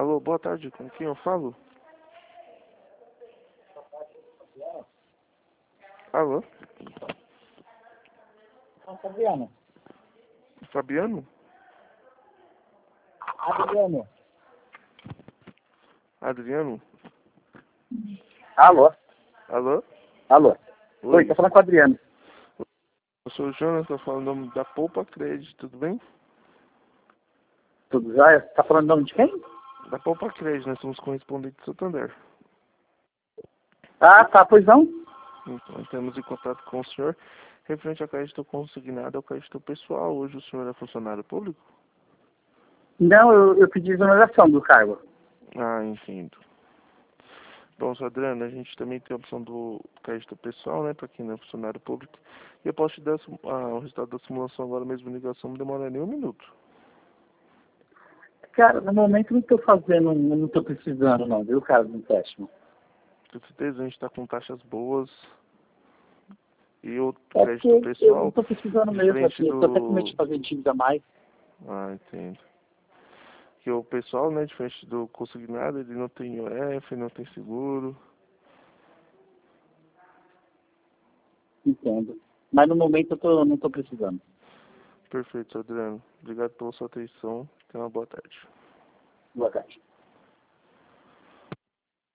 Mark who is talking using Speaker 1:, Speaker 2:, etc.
Speaker 1: Alô, boa tarde, com quem eu falo? Alô?
Speaker 2: Fabiano.
Speaker 1: Fabiano?
Speaker 2: Adriano.
Speaker 1: Adriano?
Speaker 2: Alô?
Speaker 1: Alô?
Speaker 2: Alô? Oi,
Speaker 1: Oi,
Speaker 2: tá falando com o Adriano.
Speaker 1: eu sou o Jonas, tô falando o nome da Poupa Crédito, tudo bem?
Speaker 2: Tudo jóia? Tá falando o nome de quem?
Speaker 1: Da Poupa Crédito, nós somos correspondentes de Santander.
Speaker 2: Ah, tá, pois não?
Speaker 1: Então, nós temos em contato com o senhor referente ao crédito consignado ao crédito pessoal. Hoje o senhor é funcionário público?
Speaker 2: Não, eu pedi exoneração do cargo.
Speaker 1: Ah, entendo. Bom, senhor Adriano, a gente também tem a opção do crédito pessoal, né, para quem não é funcionário público. E eu posso te dar o resultado da simulação agora mesmo, ligação, não demora nem um minuto.
Speaker 2: Cara, no momento não tô fazendo, não tô precisando não, viu, cara, do empréstimo.
Speaker 1: Com certeza a gente está com taxas boas e o
Speaker 2: É
Speaker 1: crédito
Speaker 2: porque eu não
Speaker 1: pessoal,
Speaker 2: tô precisando mesmo,
Speaker 1: diferente
Speaker 2: assim, eu tô até com medo
Speaker 1: do...
Speaker 2: de fazer dívida a mais.
Speaker 1: Ah, entendo. Que o pessoal, né, diferente do consignado, ele não tem IOF, não tem seguro.
Speaker 2: Entendo. Mas no momento não tô precisando.
Speaker 1: Perfeito, senhor Adriano. Obrigado pela sua atenção. Tenha uma boa tarde.
Speaker 2: Boa tarde.